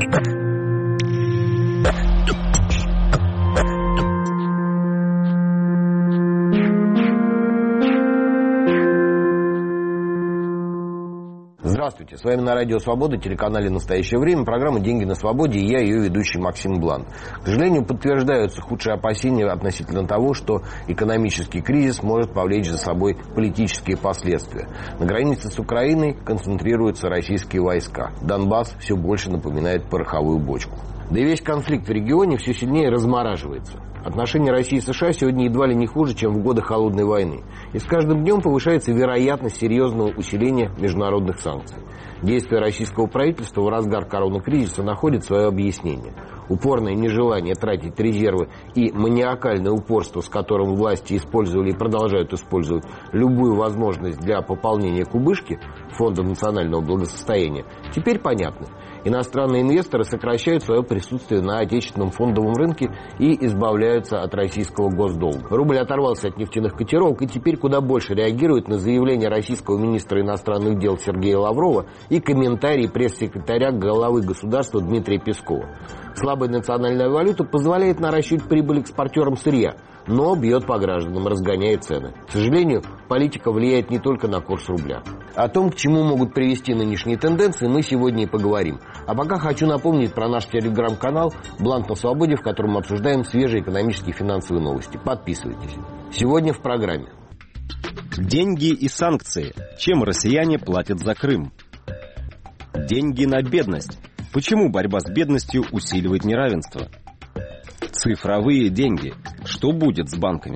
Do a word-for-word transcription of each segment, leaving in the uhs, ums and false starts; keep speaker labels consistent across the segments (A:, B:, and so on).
A: Здравствуйте, с вами на Радио Свобода, телеканале «Настоящее время», программа «Деньги на свободе», и я, ее ведущий Максим Блан. К сожалению, подтверждаются худшие опасения относительно того, что экономический кризис может повлечь за собой политические последствия. На границе с Украиной концентрируются российские войска. Донбасс все больше напоминает пороховую бочку. Да и весь конфликт в регионе все сильнее размораживается. Отношения России и США сегодня едва ли не хуже, чем в годы Холодной войны. И с каждым днем повышается вероятность серьезного усиления международных санкций. Действия российского правительства в разгар коронакризиса находят свое объяснение. Упорное нежелание тратить резервы и маниакальное упорство, с которым власти использовали и продолжают использовать любую возможность для пополнения кубышки Фонда национального благосостояния, теперь понятно. Иностранные инвесторы сокращают свое присутствие на отечественном фондовом рынке и избавляются от российского госдолга. Рубль оторвался от нефтяных котировок и теперь куда больше реагирует на заявления российского министра иностранных дел Сергея Лаврова и комментарии пресс-секретаря главы государства Дмитрия Пескова. Слабая национальная валюта позволяет наращивать прибыль экспортерам сырья, но бьет по гражданам, разгоняет цены. К сожалению, политика влияет не только на курс рубля. О том, к чему могут привести нынешние тенденции, мы сегодня и поговорим. А пока хочу напомнить про наш телеграм-канал «Блант на свободе», в котором мы обсуждаем свежие экономические и финансовые новости. Подписывайтесь. Сегодня в программе.
B: Деньги и санкции. Чем россияне платят за Крым? Деньги на бедность. Почему борьба с бедностью усиливает неравенство? Цифровые деньги. Что будет с банками?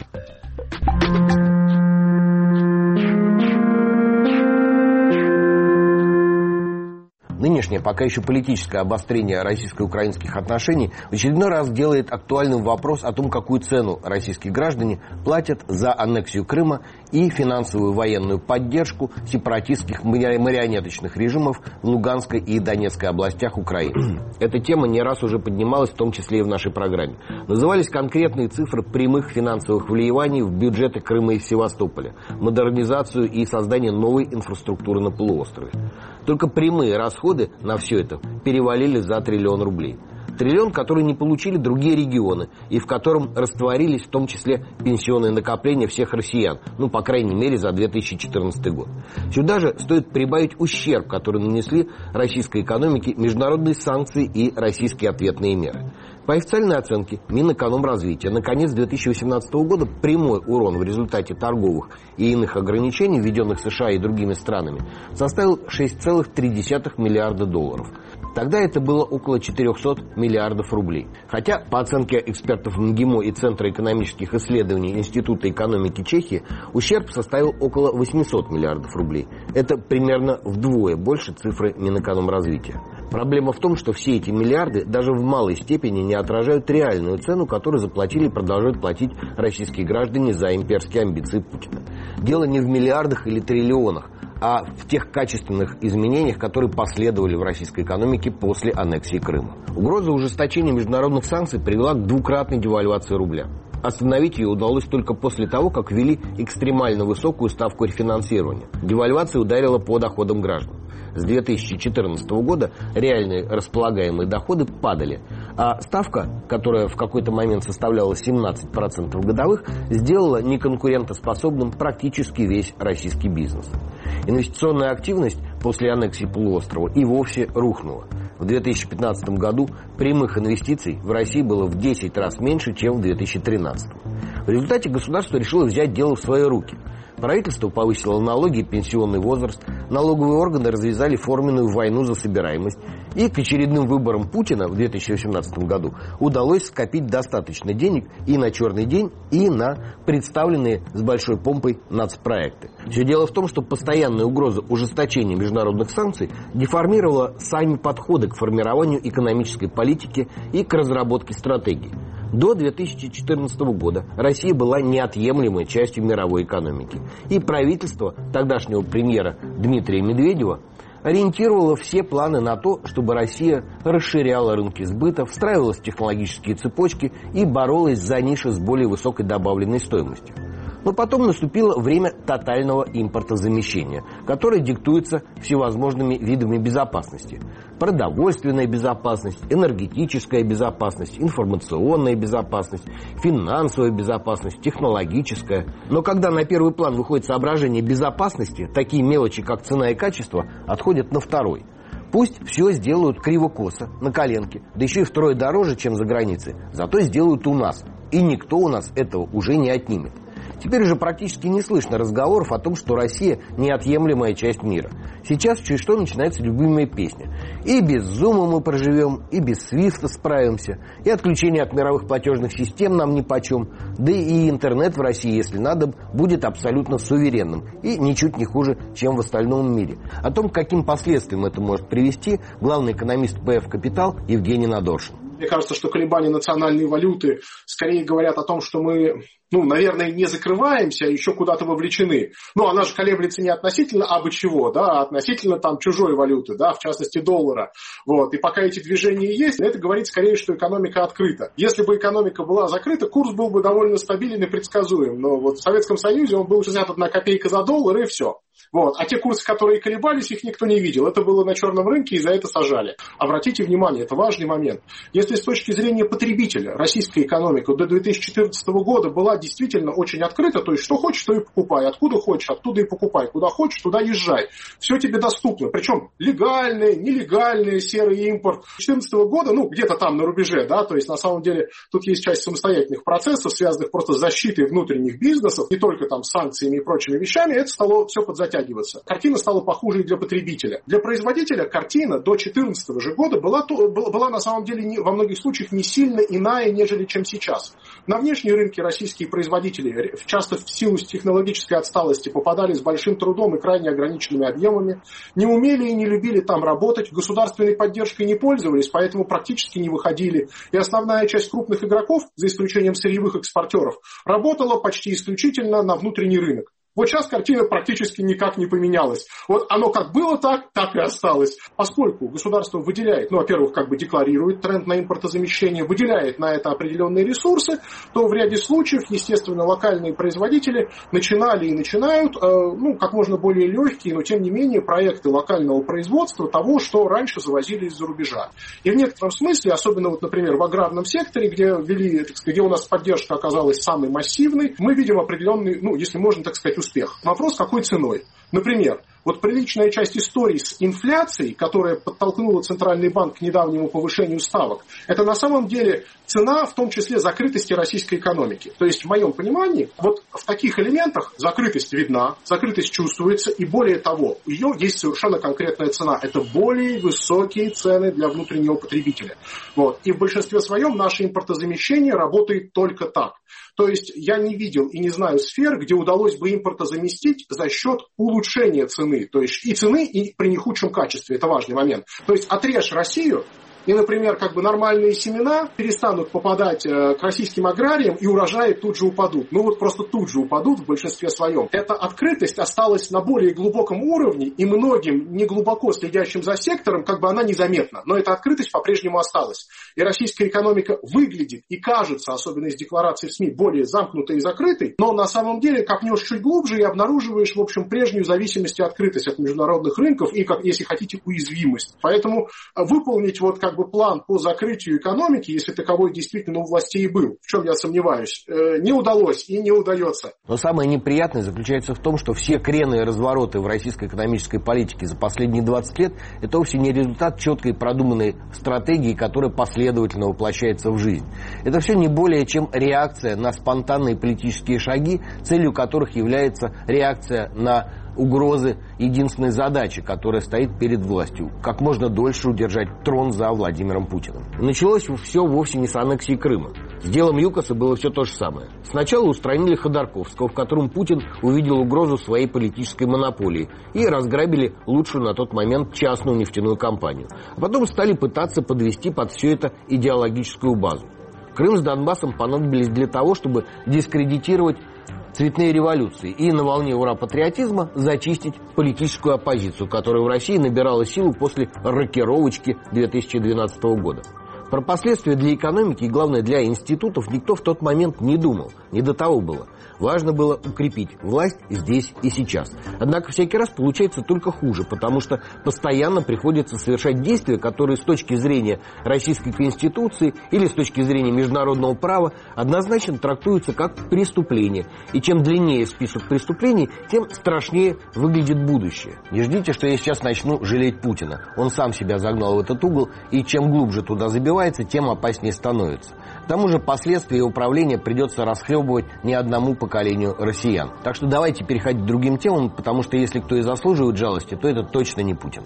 A: Нынешнее, пока еще политическое обострение российско-украинских отношений в очередной раз делает актуальным вопрос о том, какую цену российские граждане платят за аннексию Крыма и финансовую военную поддержку сепаратистских марионеточных режимов в Луганской и Донецкой областях Украины. Эта тема не раз уже поднималась, в том числе и в нашей программе. Назывались конкретные цифры прямых финансовых вливаний в бюджеты Крыма и Севастополя, модернизацию и создание новой инфраструктуры на полуострове. Только прямые расходы на все это перевалили за триллион рублей. Триллион, который не получили другие регионы, и в котором растворились в том числе пенсионные накопления всех россиян, ну, по крайней мере, за две тысячи четырнадцатый год. Сюда же стоит прибавить ущерб, который нанесли российской экономике международные санкции и российские ответные меры. По официальной оценке Минэкономразвития на конец две тысячи восемнадцатого года прямой урон в результате торговых и иных ограничений, введенных США и другими странами, составил шесть целых три десятых миллиарда долларов. Тогда это было около четырехсот миллиардов рублей. Хотя, по оценке экспертов МГИМО и Центра экономических исследований Института экономики Чехии, ущерб составил около восьмисот миллиардов рублей. Это примерно вдвое больше цифры Минэкономразвития. Проблема в том, что все эти миллиарды даже в малой степени не отражают реальную цену, которую заплатили и продолжают платить российские граждане за имперские амбиции Путина. Дело не в миллиардах или триллионах, а в тех качественных изменениях, которые последовали в российской экономике после аннексии Крыма. Угроза ужесточения международных санкций привела к двукратной девальвации рубля. Остановить ее удалось только после того, как ввели экстремально высокую ставку рефинансирования. Девальвация ударила по доходам граждан. С две тысячи четырнадцатого года реальные располагаемые доходы падали, а ставка, которая в какой-то момент составляла семнадцать процентов годовых, сделала неконкурентоспособным практически весь российский бизнес. Инвестиционная активность после аннексии полуострова и вовсе рухнула. В две тысячи пятнадцатом году прямых инвестиций в России было в десять раз меньше, чем в две тысячи тринадцатом. В результате государство решило взять дело в свои руки. Правительство повысило налоги и пенсионный возраст, налоговые органы развязали форменную войну за собираемость, и к очередным выборам Путина в две тысячи восемнадцатом году удалось скопить достаточно денег и на черный день, и на представленные с большой помпой нацпроекты. Все дело в том, что постоянная угроза ужесточения международных санкций деформировала сами подходы к формированию экономической политики и к разработке стратегий. До две тысячи четырнадцатого года Россия была неотъемлемой частью мировой экономики. И правительство тогдашнего премьера Дмитрия Медведева ориентировало все планы на то, чтобы Россия расширяла рынки сбыта, встраивалась в технологические цепочки и боролась за ниши с более высокой добавленной стоимостью. Но потом наступило время тотального импортозамещения, которое диктуется всевозможными видами безопасности. Продовольственная безопасность, энергетическая безопасность, информационная безопасность, финансовая безопасность, технологическая. Но когда на первый план выходит соображение безопасности, такие мелочи, как цена и качество, отходят на второй. Пусть все сделают криво-косо, на коленке, да еще и втрое дороже, чем за границей, зато сделают у нас. И никто у нас этого уже не отнимет. Теперь уже практически не слышно разговоров о том, что Россия – неотъемлемая часть мира. Сейчас чуть что начинается любимая песня. И без Зума мы проживем, и без Свифта справимся, и отключение от мировых платежных систем нам нипочем, да и интернет в России, если надо, будет абсолютно суверенным и ничуть не хуже, чем в остальном мире. О том, к каким последствиям это может привести, главный экономист ПФ «Капитал» Евгений Надоршин.
C: Мне кажется, что колебания национальной валюты скорее говорят о том, что мы, ну, наверное, не закрываемся, а еще куда-то вовлечены. Ну, она же колеблется не относительно абы чего, да, а относительно там чужой валюты, да, в частности доллара. Вот. И пока эти движения есть, это говорит скорее, что экономика открыта. Если бы экономика была закрыта, курс был бы довольно стабилен и предсказуем. Но вот в Советском Союзе он был шестьдесят одна копейка за доллар, и все. Вот. А те курсы, которые колебались, их никто не видел. Это было на черном рынке, и за это сажали. Обратите внимание, это важный момент. Если с точки зрения потребителя российская экономика до две тысячи четырнадцатого года была действительно очень открыта, то есть что хочешь, то и покупай, откуда хочешь, оттуда и покупай, куда хочешь, туда езжай. Все тебе доступно. Причем легальный, нелегальный серый импорт. две тысячи четырнадцатого года, ну, где-то там на рубеже, да, то есть на самом деле тут есть часть самостоятельных процессов, связанных просто с защитой внутренних бизнесов, не только там с санкциями и прочими вещами, это стало все подзатягиваться. Картина стала похуже и для потребителя. Для производителя картина до две тысячи четырнадцатого же года была, была, была на самом деле не, во многих случаях не сильно иная, нежели чем сейчас. На внешние рынки российские производители, часто в силу технологической отсталости, попадали с большим трудом и крайне ограниченными объемами, не умели и не любили там работать, государственной поддержкой не пользовались, поэтому практически не выходили. И основная часть крупных игроков, за исключением сырьевых экспортеров, работала почти исключительно на внутренний рынок. Вот сейчас картина практически никак не поменялась. Вот оно как было так, так и осталось. Поскольку государство выделяет, ну, во-первых, как бы декларирует тренд на импортозамещение, выделяет на это определенные ресурсы, то в ряде случаев, естественно, локальные производители начинали и начинают, э, ну, как можно более легкие, но тем не менее, проекты локального производства того, что раньше завозили из-за рубежа. И в некотором смысле, особенно, вот, например, в аграрном секторе, где, ввели, так сказать, где у нас поддержка оказалась самой массивной, мы видим определенный, ну, если можно так сказать, успех. Вопрос, какой ценой? Например, вот приличная часть истории с инфляцией, которая подтолкнула Центральный банк к недавнему повышению ставок, это на самом деле цена, в том числе, закрытости российской экономики. То есть, в моем понимании, вот в таких элементах закрытость видна, закрытость чувствуется, и более того, у нее есть совершенно конкретная цена. Это более высокие цены для внутреннего потребителя. Вот. И в большинстве своем наше импортозамещение работает только так. То есть, я не видел и не знаю сфер, где удалось бы импортозаместить за счет улучшения цены. То есть и цены, и при не худшем качестве. Это важный момент. То есть отрежь Россию, и, например, как бы нормальные семена перестанут попадать э, к российским аграриям, и урожаи тут же упадут. Ну вот просто тут же упадут в большинстве своем. Эта открытость осталась на более глубоком уровне, и многим, не глубоко следящим за сектором, как бы она незаметна. Но эта открытость по-прежнему осталась. И российская экономика выглядит и кажется, особенно из деклараций в СМИ, более замкнутой и закрытой, но на самом деле копнешь чуть глубже и обнаруживаешь, в общем, прежнюю зависимость и открытость от международных рынков и, как, если хотите, уязвимость. Поэтому выполнить вот как бы план по закрытию экономики, если таковой действительно у властей был, в чем я сомневаюсь, не удалось и не удается.
A: Но самое неприятное заключается в том, что все крены и развороты в российской экономической политике за последние двадцать лет это вовсе не результат четкой продуманной стратегии, которая последовательно воплощается в жизнь. Это все не более чем реакция на спонтанные политические шаги, целью которых является реакция на угрозы единственной задачи, которая стоит перед властью – как можно дольше удержать трон за Владимиром Путиным. И началось все вовсе не с аннексии Крыма. С делом ЮКОСа было все то же самое. Сначала устранили Ходорковского, в котором Путин увидел угрозу своей политической монополии, и разграбили лучшую на тот момент частную нефтяную компанию. А потом стали пытаться подвести под все это идеологическую базу. Крым с Донбассом понадобились для того, чтобы дискредитировать цветные революции и на волне ура-патриотизма зачистить политическую оппозицию, которая в России набирала силу после рокировочки две тысячи двенадцатого года. Про последствия для экономики и, главное, для институтов никто в тот момент не думал. Не до того было. Важно было укрепить власть здесь и сейчас. Однако всякий раз получается только хуже, потому что постоянно приходится совершать действия, которые с точки зрения Российской Конституции или с точки зрения международного права однозначно трактуются как преступление. И чем длиннее список преступлений, тем страшнее выглядит будущее. Не ждите, что я сейчас начну жалеть Путина. Он сам себя загнал в этот угол, и чем глубже туда забивается, тем опаснее становится. К тому же последствия управления придется расхлебывать не одному поколению россиян. Так что давайте переходить к другим темам, потому что если кто и заслуживает жалости, то это точно не Путин.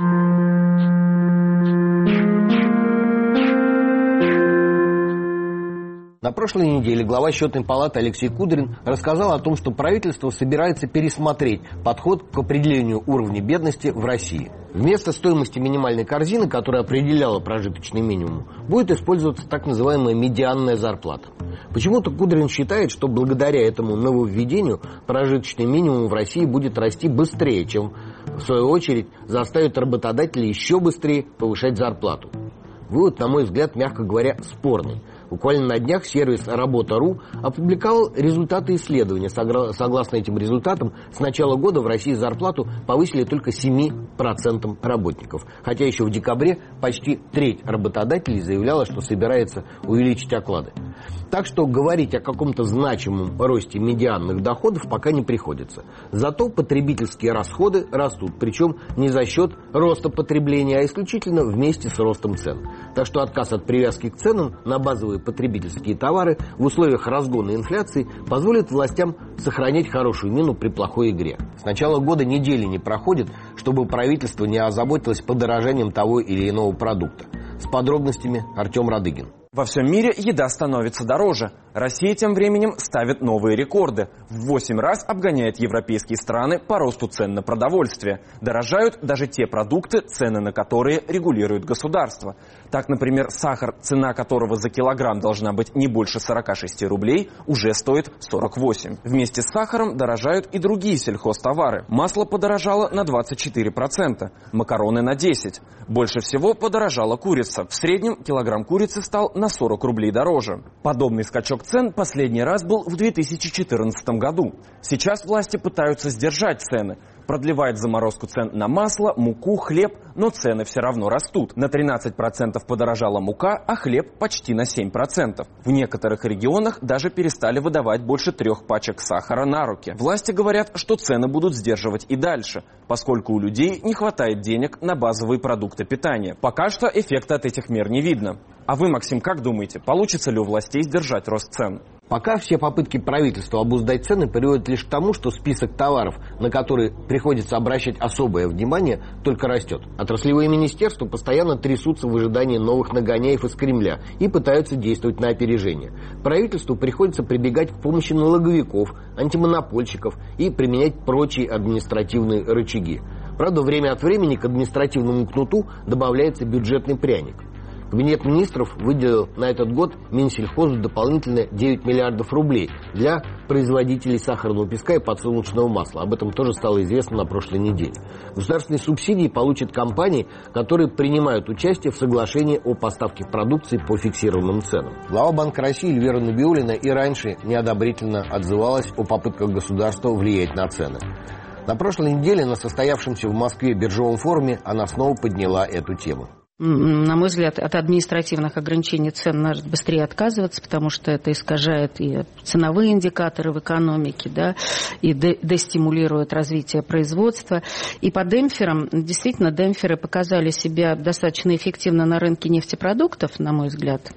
A: На прошлой неделе глава Счетной палаты Алексей Кудрин рассказал о том, что правительство собирается пересмотреть подход к определению уровня бедности в России. Вместо стоимости минимальной корзины, которая определяла прожиточный минимум, будет использоваться так называемая медианная зарплата. Почему-то Кудрин считает, что благодаря этому нововведению прожиточный минимум в России будет расти быстрее, чем, в свою очередь, заставит работодателей еще быстрее повышать зарплату. Вывод, на мой взгляд, мягко говоря, спорный. Буквально на днях сервис работа точка ру опубликовал результаты исследования. Согласно этим результатам, с начала года в России зарплату повысили только семи процентам работников. Хотя еще в декабре почти треть работодателей заявляла, что собирается увеличить оклады. Так что говорить о каком-то значимом росте медианных доходов пока не приходится. Зато потребительские расходы растут. Причем не за счет роста потребления, а исключительно вместе с ростом цен. Так что отказ от привязки к ценам на базовые потребительские товары в условиях разгона инфляции позволит властям сохранять хорошую мину при плохой игре. С начала года недели не проходит, чтобы правительство не озаботилось подорожанием того или иного продукта. С подробностями Артем Радыгин.
D: Во всем мире еда становится дороже. Россия тем временем ставит новые рекорды. В восемь раз обгоняет европейские страны по росту цен на продовольствие. Дорожают даже те продукты, цены на которые регулирует государство. Так, например, сахар, цена которого за килограмм должна быть не больше сорока шести рублей, уже стоит сорок восемь. Вместе с сахаром дорожают и другие сельхозтовары. Масло подорожало на двадцать четыре процента, макароны на десять процентов. Больше всего подорожала курица. В среднем килограмм курицы стал на сорок рублей дороже. Подобный скачок цен последний раз был в две тысячи четырнадцатом году. Сейчас власти пытаются сдержать цены. Продлевает заморозку цен на масло, муку, хлеб, но цены все равно растут. На тринадцать процентов подорожала мука, а хлеб почти на семь процентов. В некоторых регионах даже перестали выдавать больше трех пачек сахара на руки. Власти говорят, что цены будут сдерживать и дальше, поскольку у людей не хватает денег на базовые продукты питания. Пока что эффекта от этих мер не видно. А вы, Максим, как думаете, получится ли у властей сдержать рост цен?
A: Пока все попытки правительства обуздать цены приводят лишь к тому, что список товаров, на которые приходится обращать особое внимание, только растет. Отраслевые министерства постоянно трясутся в ожидании новых нагоняев из Кремля и пытаются действовать на опережение. Правительству приходится прибегать к помощи налоговиков, антимонопольщиков и применять прочие административные рычаги. Правда, время от времени к административному кнуту добавляется бюджетный пряник. Кабинет министров выделил на этот год Минсельхозу дополнительно девять миллиардов рублей для производителей сахарного песка и подсолнечного масла. Об этом тоже стало известно на прошлой неделе. Государственные субсидии получат компании, которые принимают участие в соглашении о поставке продукции по фиксированным ценам. Глава Банка России Эльвира Набиуллина и раньше неодобрительно отзывалась о попытках государства влиять на цены. На прошлой неделе на состоявшемся в Москве биржевом форуме она снова подняла эту тему.
E: На мой взгляд, от административных ограничений цен надо быстрее отказываться, потому что это искажает и ценовые индикаторы в экономике, да, и дестимулирует развитие производства. И по демпферам, действительно, демпферы показали себя достаточно эффективно на рынке нефтепродуктов, на мой взгляд.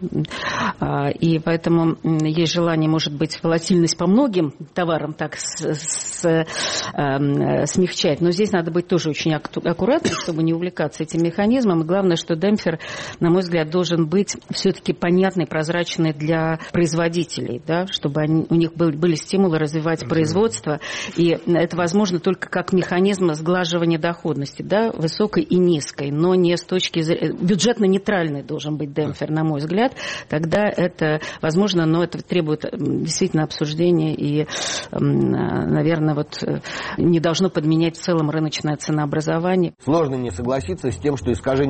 E: И поэтому есть желание, может быть, волатильность по многим товарам так с, с, э, смягчать. Но здесь надо быть тоже очень аккуратным, чтобы не увлекаться этим механизмом. И главное, что что демпфер, на мой взгляд, должен быть все-таки понятный, прозрачный для производителей, да, чтобы они, у них были, были стимулы развивать производство. И это возможно только как механизм сглаживания доходности, да, высокой и низкой, но не с точки зрения... Бюджетно-нейтральный должен быть демпфер, на мой взгляд. Тогда это возможно, но это требует действительно обсуждения и, наверное, вот не должно подменять в целом рыночное ценообразование.
A: Сложно не согласиться с тем, что искажение рыночного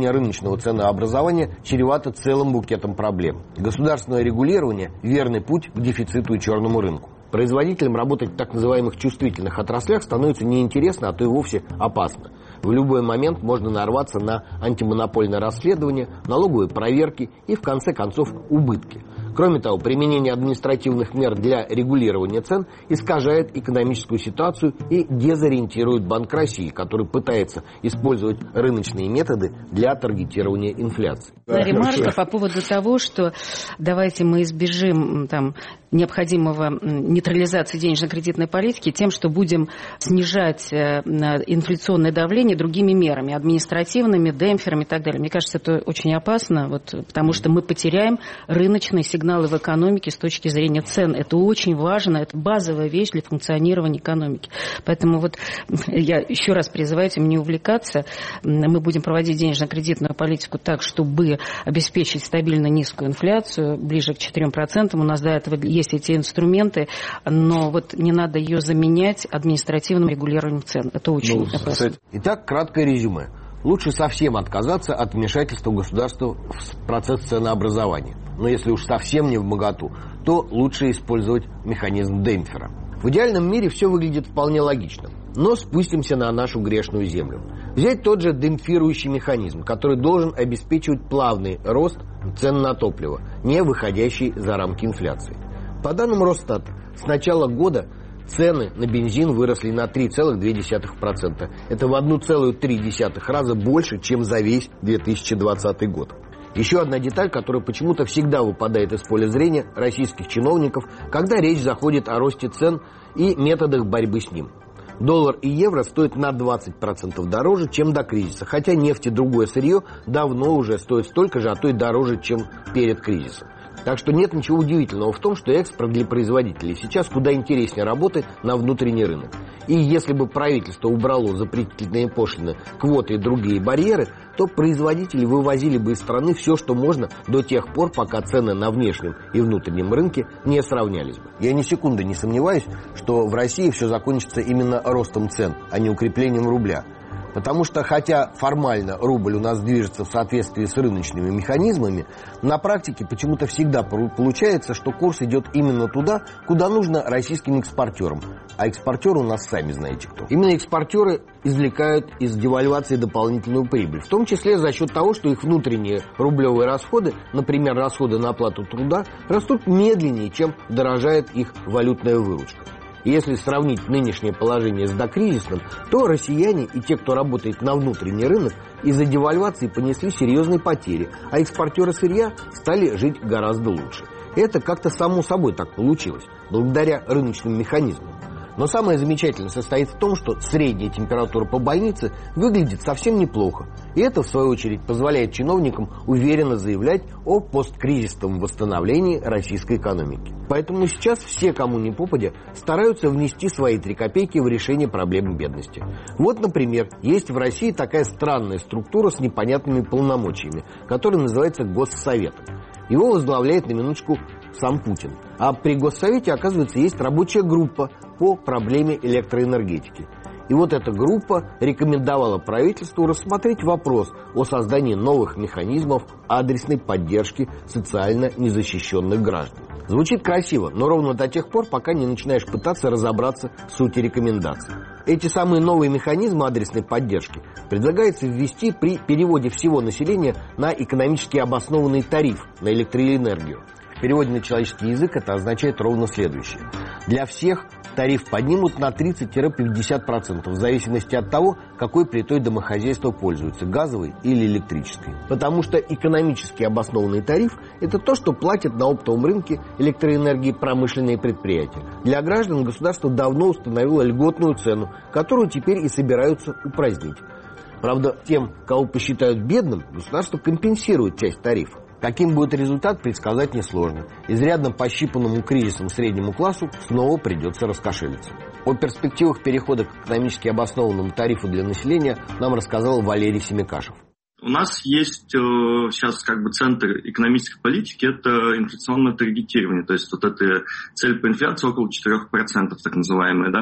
A: рыночного ценообразования чревато целым букетом проблем. Государственное регулирование – верный путь к дефициту и черному рынку. Производителям работать в так называемых чувствительных отраслях становится неинтересно, а то и вовсе опасно. В любой момент можно нарваться на антимонопольное расследование, налоговые проверки и, в конце концов, убытки. Кроме того, применение административных мер для регулирования цен искажает экономическую ситуацию и дезориентирует Банк России, который пытается использовать рыночные методы для таргетирования инфляции.
E: Ремарка по поводу того, что давайте мы избежим там, необходимого нейтрализации денежно-кредитной политики тем, что будем снижать инфляционное давление другими мерами, административными, демпферами и так далее. Мне кажется, это очень опасно, вот, потому что мы потеряем рыночные сигналы в экономике с точки зрения цен. Это очень важно, это базовая вещь для функционирования экономики. Поэтому вот я еще раз призываю этим не увлекаться. Мы будем проводить денежно-кредитную политику так, чтобы обеспечить стабильно низкую инфляцию, ближе к четырем процентам. У нас до этого есть эти инструменты, но вот не надо ее заменять административным регулированием цен. Это очень ну, опасно.
A: Итак, краткое резюме. Лучше совсем отказаться от вмешательства государства в процесс ценообразования. Но если уж совсем не вмоготу, то лучше использовать механизм демпфера. В идеальном мире все выглядит вполне логично. Но спустимся на нашу грешную землю. Взять тот же демпфирующий механизм, который должен обеспечивать плавный рост цен на топливо, не выходящий за рамки инфляции. По данным Росстата, с начала года цены на бензин выросли на три целых две десятых процента. Это в один целых три десятых раза больше, чем за весь две тысячи двадцатый год. Еще одна деталь, которая почему-то всегда выпадает из поля зрения российских чиновников, когда речь заходит о росте цен и методах борьбы с ним. Доллар и евро стоят на двадцать процентов дороже, чем до кризиса, хотя нефть и другое сырье давно уже стоят столько же, а то и дороже, чем перед кризисом. Так что нет ничего удивительного в том, что экспорт для производителей сейчас куда интереснее работает на внутренний рынок. И если бы правительство убрало запретительные пошлины, квоты и другие барьеры, то производители вывозили бы из страны все, что можно, до тех пор, пока цены на внешнем и внутреннем рынке не сравнялись бы. Я ни секунды не сомневаюсь, что в России все закончится именно ростом цен, а не укреплением рубля. Потому что, хотя формально рубль у нас движется в соответствии с рыночными механизмами, на практике почему-то всегда получается, что курс идет именно туда, куда нужно российским экспортерам. А экспортеры у нас сами знаете кто. Именно экспортеры извлекают из девальвации дополнительную прибыль, в том числе за счет того, что их внутренние рублевые расходы, например, расходы на оплату труда, растут медленнее, чем дорожает их валютная выручка. И если сравнить нынешнее положение с докризисным, то россияне и те, кто работает на внутренний рынок, из-за девальвации понесли серьезные потери, а экспортеры сырья стали жить гораздо лучше. И это как-то само собой так получилось, благодаря рыночным механизмам. Но самое замечательное состоит в том, что средняя температура по больнице выглядит совсем неплохо. И это, в свою очередь, позволяет чиновникам уверенно заявлять о посткризисном восстановлении российской экономики. Поэтому сейчас все, кому ни попадя, стараются внести свои три копейки в решение проблемы бедности. Вот, например, есть в России такая странная структура с непонятными полномочиями, которая называется Госсоветом. Его возглавляет, на минуточку, сам Путин. А при Госсовете, оказывается, есть рабочая группа по проблеме электроэнергетики. И вот эта группа рекомендовала правительству рассмотреть вопрос о создании новых механизмов адресной поддержки социально незащищенных граждан. Звучит красиво, но ровно до тех пор, пока не начинаешь пытаться разобраться в сути рекомендаций. Эти самые новые механизмы адресной поддержки предлагается ввести при переводе всего населения на экономически обоснованный тариф на электроэнергию. В переводе на человеческий язык это означает ровно следующее. Для всех тариф поднимут на тридцать-пятьдесят процентов в зависимости от того, какой плитой домохозяйство пользуется, газовой или электрической. Потому что экономически обоснованный тариф – это то, что платят на оптовом рынке электроэнергии промышленные предприятия. Для граждан государство давно установило льготную цену, которую теперь и собираются упразднить. Правда, тем, кого посчитают бедным, государство компенсирует часть тарифа. Каким будет результат, предсказать несложно. Изрядно пощипанному кризисом среднему классу снова придется раскошелиться. О перспективах перехода к экономически обоснованному тарифу для населения нам рассказал Валерий Семикашев.
F: У нас есть э, сейчас как бы центр экономической политики, это инфляционное таргетирование, то есть вот эта цель по инфляции около четырех процентов, так называемая, да.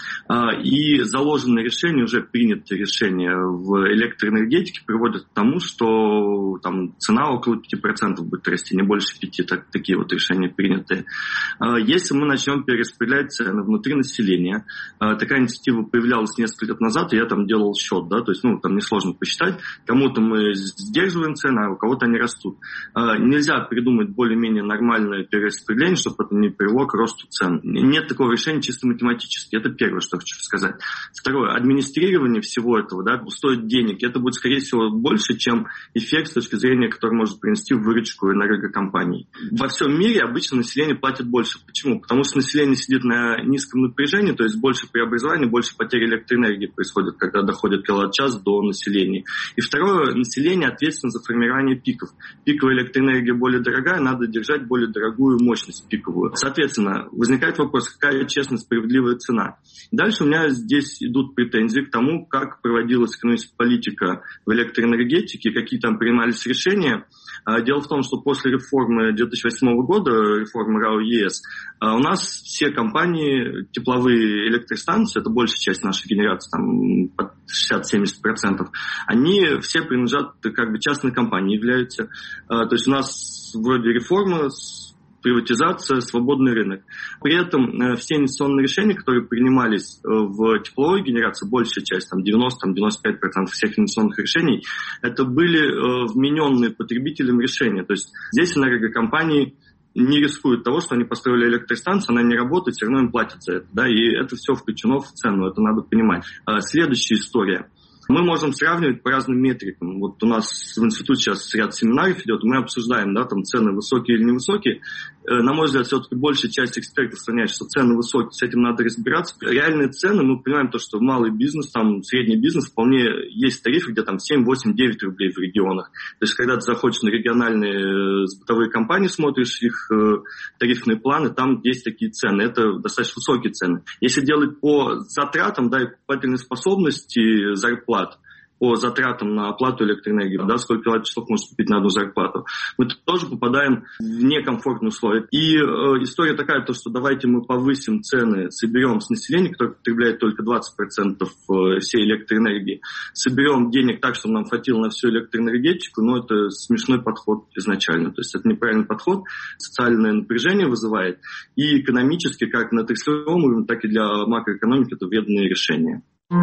F: И заложенные решения, уже принятые решения в электроэнергетике приводят к тому, что там цена около пяти процентов будет расти, не больше пяти, так, такие вот решения принятые. Если мы начнем перераспределять цены внутри населения, такая инициатива появлялась несколько лет назад, и я там делал счет, да, то есть, ну, там несложно посчитать, кому-то мы сдерживаем цены, а у кого-то они растут. Нельзя придумать более-менее нормальное перераспределение, чтобы это не привело к росту цен. Нет такого решения чисто математически. Это первое, что хочу сказать. Второе. Администрирование всего этого, да, стоит денег. Это будет, скорее всего, больше, чем эффект с точки зрения, который может принести выручку энергокомпаний. Во всем мире обычно население платит больше. Почему? Потому что население сидит на низком напряжении, то есть больше преобразований, больше потери электроэнергии происходит, когда доходит киловатт-час до населения. И второе. Население ответственно за формирование пиков. Пиковая электроэнергия более дорогая, надо держать более дорогую мощность пиковую. Соответственно, возникает вопрос, какая честная, справедливая цена. Дальше у меня здесь идут претензии к тому, как проводилась экономическая политика в электроэнергетике, какие там принимались решения. Дело в том, что после реформы две тысячи восьмого года, реформы РАО ЕС, у нас все компании, тепловые электростанции, это большая часть нашей генерации, там под шестьдесят-семьдесят процентов, они все принадлежат, как бы частной компании являются. То есть у нас вроде реформа, приватизация, свободный рынок. При этом все инвестиционные решения, которые принимались в тепловой генерации, большая часть, там девяносто-девяносто пять процентов всех инвестиционных решений, это были вмененные потребителям решения. То есть здесь энергокомпании не рискуют того, что они построили электростанцию, она не работает, все равно им платят за это. Да, и это все включено в цену, это надо понимать. Следующая история. Мы можем сравнивать по разным метрикам. Вот у нас в институте сейчас ряд семинаров идет, мы обсуждаем, да, там цены высокие или невысокие. На мой взгляд, все-таки большая часть экспертов склоняет, что цены высокие, с этим надо разбираться. Реальные цены, мы понимаем то, что малый бизнес, там средний бизнес, вполне есть тарифы, где там семь, восемь, девять рублей в регионах. То есть, когда ты заходишь на региональные бытовые компании, смотришь их тарифные планы, там есть такие цены. Это достаточно высокие цены. Если делать по затратам, да, и покупательной способности зарплат, по затратам на оплату электроэнергии, да, сколько киловатт-часов можно купить на одну зарплату, мы тоже попадаем в некомфортные условия. И э, история такая, то, что давайте мы повысим цены, соберем с населения, которое потребляет только двадцать процентов всей электроэнергии, соберем денег так, чтобы нам хватило на всю электроэнергетику, но это смешной подход изначально. То есть это неправильный подход, социальное напряжение вызывает, и экономически, как на отраслевом уровне, так и для макроэкономики это вредные решения.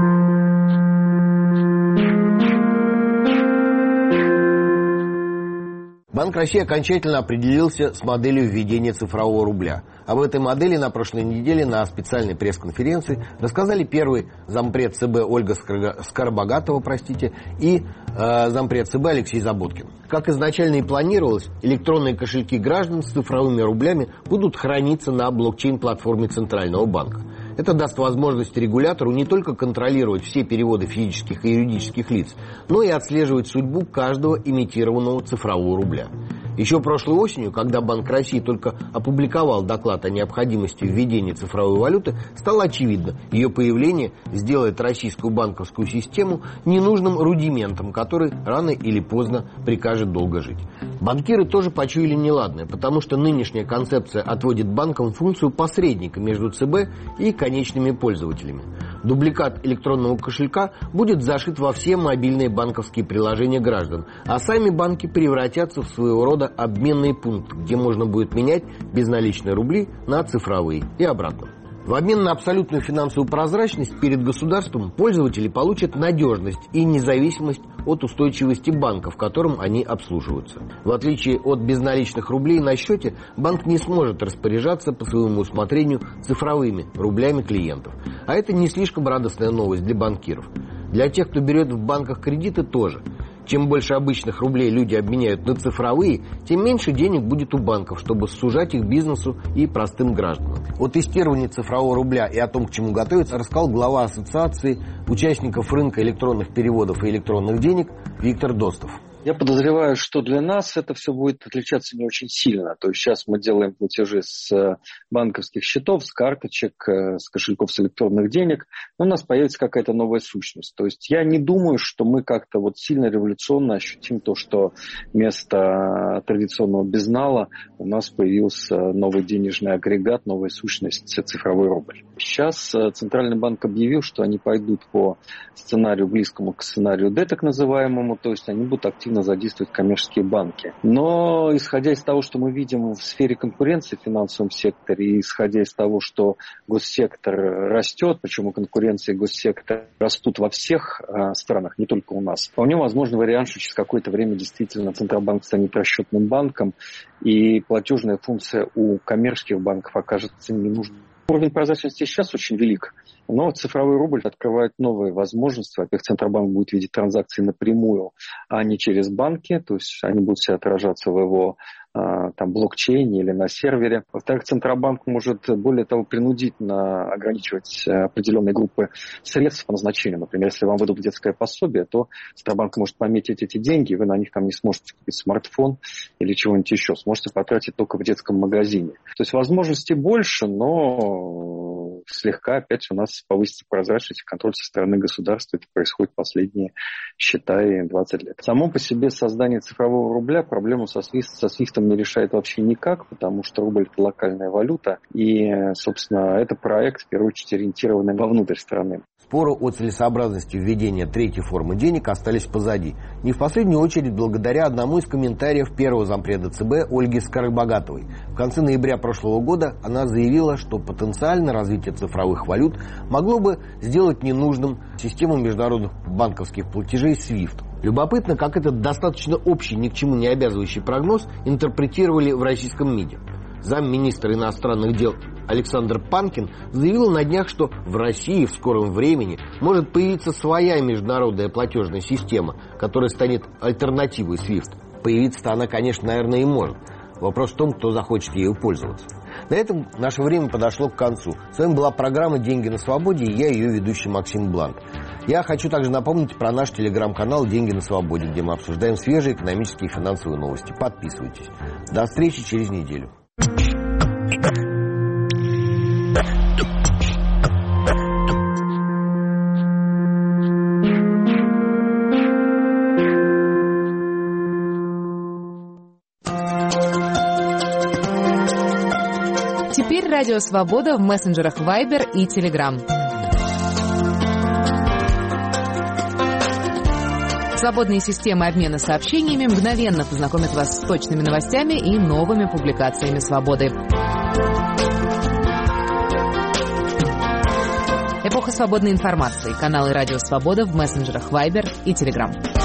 A: Банк России окончательно определился с моделью введения цифрового рубля. Об этой модели на прошлой неделе на специальной пресс-конференции рассказали первый зампред ЦБ Ольга Скоробогатова, простите, и э, зампред ЦБ Алексей Заботкин. Как изначально и планировалось, электронные кошельки граждан с цифровыми рублями будут храниться на блокчейн-платформе Центрального банка. Это даст возможность регулятору не только контролировать все переводы физических и юридических лиц, но и отслеживать судьбу каждого имитированного цифрового рубля. Еще прошлой осенью, когда Банк России только опубликовал доклад о необходимости введения цифровой валюты, стало очевидно, ее появление сделает российскую банковскую систему ненужным рудиментом, который рано или поздно прикажет долго жить. Банкиры тоже почуяли неладное, потому что нынешняя концепция отводит банкам функцию посредника между ЦБ и конечными пользователями. Дубликат электронного кошелька будет зашит во все мобильные банковские приложения граждан, а сами банки превратятся в своего рода обменный пункт, где можно будет менять безналичные рубли на цифровые и обратно. В обмен на абсолютную финансовую прозрачность перед государством пользователи получат надежность и независимость от устойчивости банка, в котором они обслуживаются. В отличие от безналичных рублей на счете, банк не сможет распоряжаться по своему усмотрению цифровыми рублями клиентов. А это не слишком радостная новость для банкиров. Для тех, кто берет в банках кредиты, тоже. Чем больше обычных рублей люди обменяют на цифровые, тем меньше денег будет у банков, чтобы сужать их бизнесу и простым гражданам. О тестировании цифрового рубля и о том, к чему готовиться, рассказал глава Ассоциации участников рынка электронных переводов и электронных денег Виктор Достов.
G: Я подозреваю, что для нас это все будет отличаться не очень сильно. То есть сейчас мы делаем платежи с банковских счетов, с карточек, с кошельков с электронных денег. Но у нас появится какая-то новая сущность. То есть я не думаю, что мы как-то вот сильно революционно ощутим то, что вместо традиционного безнала у нас появился новый денежный агрегат, новая сущность цифровой рубль. Сейчас Центральный банк объявил, что они пойдут по сценарию, близкому к сценарию Д, так называемому, то есть они будут активно задействовать коммерческие банки. Но исходя из того, что мы видим в сфере конкуренции в финансовом секторе, и исходя из того, что госсектор растет, причем у конкуренции госсектора растут во всех э, странах, не только у нас, вполне возможно вариант, что через какое-то время действительно Центробанк станет расчетным банком, и платежная функция у коммерческих банков окажется ненужной. Уровень прозрачности сейчас очень велик, но цифровой рубль открывает новые возможности. Во-первых, Центробанк будет видеть транзакции напрямую, а не через банки, то есть они будут все отражаться в его там, блокчейне или на сервере. Во-вторых, Центробанк может, более того, принудительно ограничивать определенные группы средств по назначению. Например, если вам выдадут детское пособие, то Центробанк может пометить эти деньги, и вы на них там не сможете купить смартфон или чего-нибудь еще. Сможете потратить только в детском магазине. То есть возможностей больше, но слегка опять у нас повысится прозрачность и контроль со стороны государства. Это происходит последние, считай, двадцать лет. Само по себе создание цифрового рубля проблему со свифтом не решает вообще никак, потому что рубль – это локальная валюта, и, собственно, это проект, в первую очередь, ориентированный вовнутрь страны.
A: Споры о целесообразности введения третьей формы денег остались позади. Не в последнюю очередь благодаря одному из комментариев первого зампреда ЦБ Ольги Скоробогатовой. В конце ноября прошлого года она заявила, что потенциально развитие цифровых валют могло бы сделать ненужным систему международных банковских платежей свифт. Любопытно, как этот достаточно общий, ни к чему не обязывающий прогноз интерпретировали в российском МИДе. Замминистра иностранных дел Александр Панкин заявил на днях, что в России в скором времени может появиться своя международная платежная система, которая станет альтернативой свифт. Появиться-то она, конечно, наверное, и может. Вопрос в том, кто захочет ею пользоваться. На этом наше время подошло к концу. С вами была программа «Деньги на свободе» и я, ее ведущий Максим Бланк. Я хочу также напомнить про наш телеграм-канал «Деньги на свободе», где мы обсуждаем свежие экономические и финансовые новости. Подписывайтесь. До встречи через неделю.
H: Теперь Радио Свобода в мессенджерах Viber и Telegram. Свободные системы обмена сообщениями мгновенно познакомят вас с точными новостями и новыми публикациями «Свободы». Эпоха свободной информации. Каналы «Радио Свобода» в мессенджерах Viber и Telegram.